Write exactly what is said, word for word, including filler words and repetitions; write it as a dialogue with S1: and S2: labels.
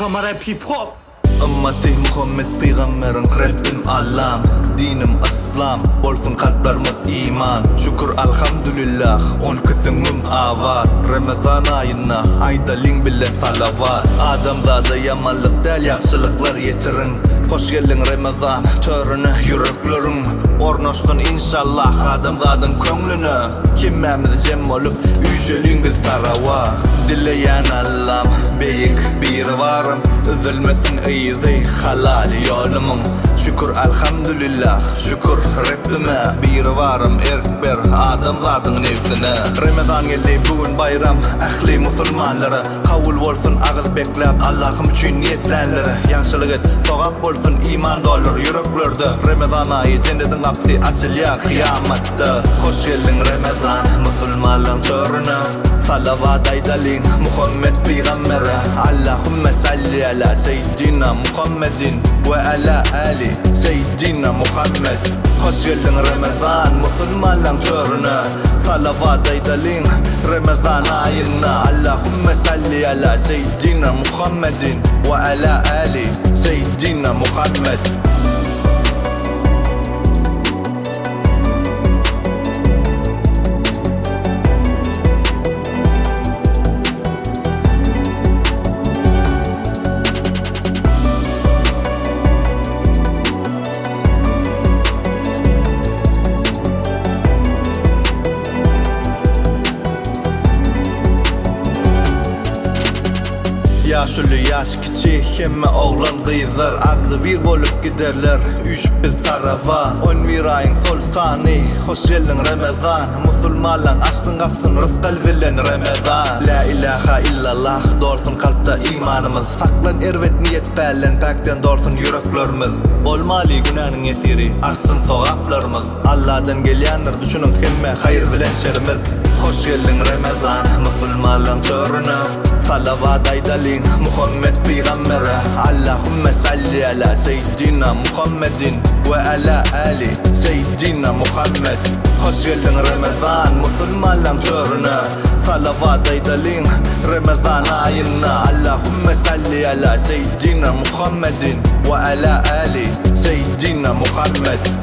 S1: from rap hip hop.
S2: Ümmeti Muhammed peygamberin Rabbim Allah'ım, dinim İslam, bolsun kalplerimiz iman. Şükür elhamdülillah, on küsüngüm avat. Ramazan ayına aydaling bilen salavat. Adamzada yamanlık del yaxşılıklar yetirin. Hoş geldin Ramazan törüne yüreklerin. Ornostan inşallah adamzadın könglünü. Kimmemiz jem olup üyşelin biz tarava. Dileyen Allah'ım beyik bir varım. Üzülmesin iyizey halal yolumun. Şükür elhamdülillah, şükür Rabbime. Bir varım erk bir adamzadın nefsine. Ramazan geldi bugün bayram ahli musulmanlara. Kavul bolsun ağız beklep Allah'ım üçün niyetlenlere. Yaxşılık et sogap bolsun iman dolur yüreklerde. Ramazan ayı cennetin kapısı açılya kıyamatta. Hoş geldin Ramazan musulmanlığın törüne. Salavat aydaling Muhammed peygambere. Allahümme salli ala seyyidina Muhammedin ve ala ali seyyidina Muhammed. Hoş geldin Ramazan musulmanlığın törüne. Salavat aydaling Ramazan ayına. Allahümme salli ala seyyidina Muhammedin ve ala ali seyyidina Muhammed. Yaşlı yaş kiçik hemme oğlan kıyızlar. Aklı bir bolup giderler üç biz tarafa. On bir ayın sultani hoş geldin Ramazan. Musulmanlan açtın kapsın rızkal bilen Ramazan. La ilahe illallah dolsun kalpta imanımız. Saklan ervet niyet bellen pakten dolsun yüreklerimiz. Olmalı günahın esiri artsın sogaplarımız. Allah'dan gelyanlar düşünün hemme hayır bilen şerimiz. Hoş geldin Ramazan musulmanlan törüne. Salavat aydaling Muhammed peygambere. Allahümme salli ala seyyidina Muhammedin ve ala ali seyyidina Muhammed. Hoş geldin Ramazan musulmanlığın törüne. Salavat aydaling Ramazan ayına. Allahümme salli ala seyyidina Muhammedin ve ala ali seyyidina Muhammed.